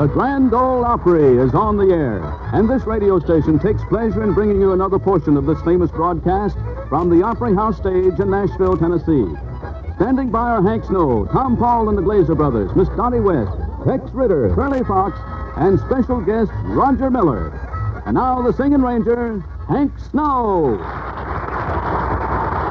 The Grand Ole Opry is on the air, and this radio station takes pleasure in bringing you another portion of this famous broadcast from the Opry House stage in Nashville, Tennessee. Standing by are Hank Snow, Tom Paul and the Glazer Brothers, Miss Dottie West, Tex Ritter, Curly Fox, and special guest Roger Miller. And now the Singing Ranger, Hank Snow.